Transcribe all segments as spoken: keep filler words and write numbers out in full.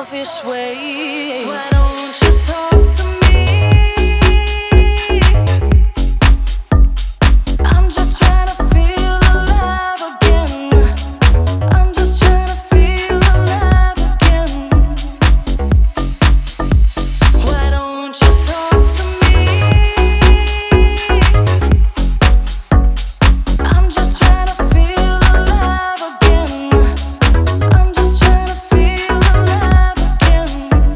selfish way. Why don't you talk to me? I'm just trying to feel alive again. I'm just trying to feel alive again. Why don't you talk to me? I'm just trying to feel alive again. I'm just trying to feel alive again.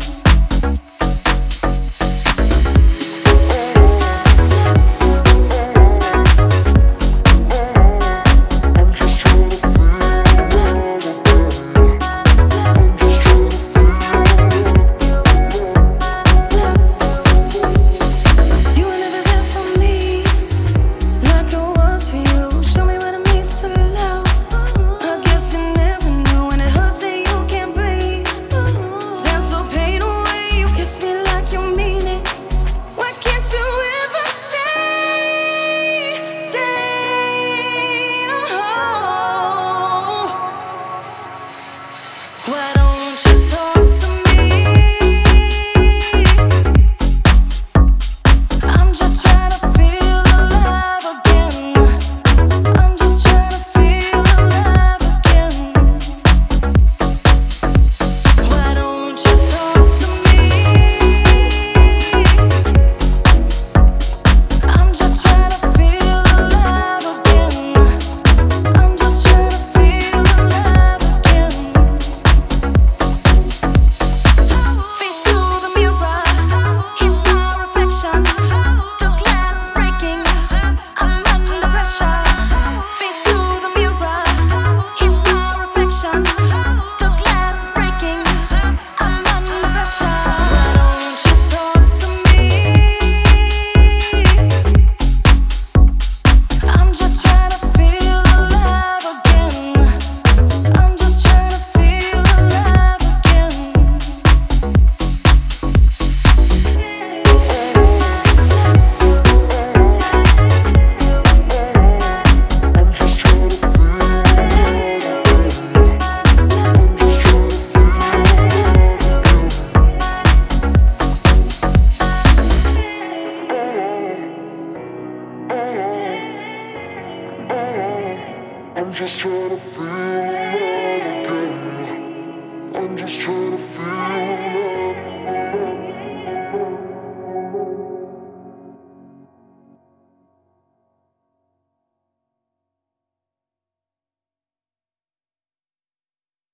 You were never there for me, like I was for you. Show me what it means to love. I guess you never knew when it hurts that you can't breathe. Dance the pain away, you kiss me like you mean it. Why can't you ever stay, stay? Oh. Why don't you talk to me? I'm just trying to feel alive again. I'm just trying to feel alive again. Why don't you talk to me? I'm just trying to feel alive again. I'm just trying to feel alive again. Face to the mirror, it's my reflection. The glass is breaking, I'm under pressure. Face to the mirror, it's my reflection. The glass is breaking, I'm under pressure. Why don't you talk to me? I'm just trying to feel alive again. I'm just trying to feel alive again. I'm just trying to feel alive again. I'm just trying to feel alive.